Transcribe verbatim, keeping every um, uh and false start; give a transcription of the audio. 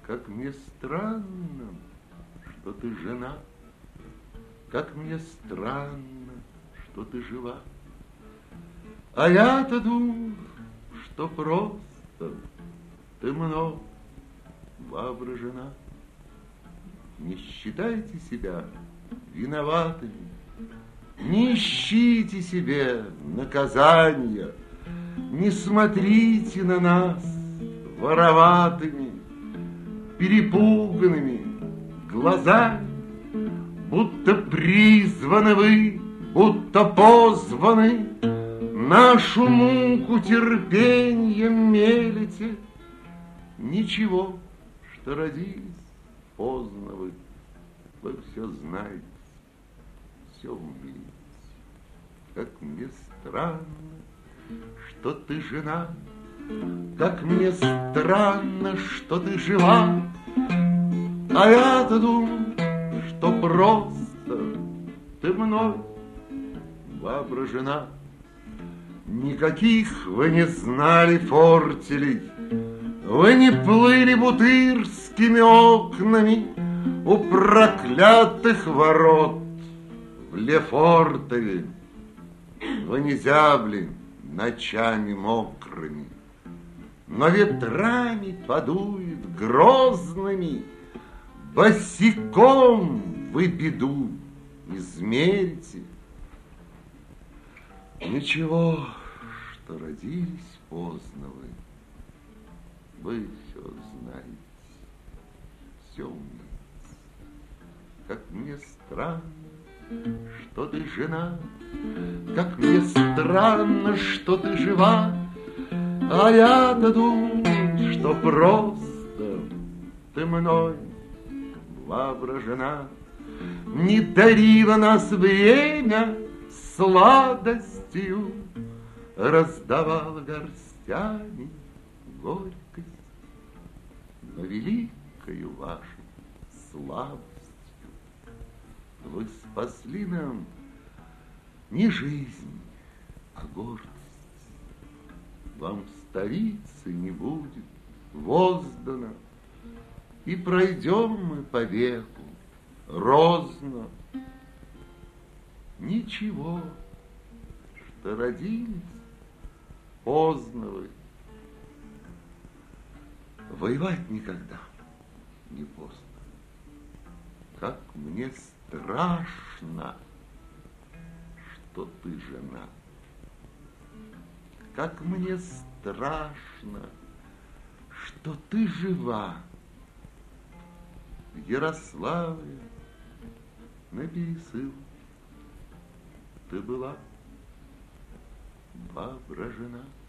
Как мне странно, что ты жена, как мне странно, что ты жива. А я-то думал, что просто ты мной воображена. Не считайте себя виноватыми, не ищите себе наказания, не смотрите на нас вороватыми, перепуганными глазами, будто призваны вы, будто позваны, нашу муку терпеньем мелите. Ничего, что родились поздно вы, вы все знаете, все умеете. Как мне странно, что ты жена, как мне странно, что ты жива. А я-то думал, что просто ты мной воображена. Никаких вы не знали фортелей, вы не плыли бутырскими окнами у проклятых ворот в Лефортове. Вы не зябли ночами мокрыми, но ветрами подует грозными. Босиком вы беду измерите. Ничего, что родились поздно вы, вы все знаете, все умеете. Как мне странно, что ты жена, как мне странно, что ты жива. А я-то думал, что просто ты мной воображена. Не дарило нас время сладостью, раздавала горстями горькость, но великою вашей слабостью вы спасли нам не жизнь, а гордость. Вам столицы не будет воздано, и пройдем мы по веку розно. Ничего, что родились поздно вы. Воевать никогда не поздно. Как мне страшно, что ты жена. Как мне страшно, что ты жива. В Ярославле на пересылке ты была воображена.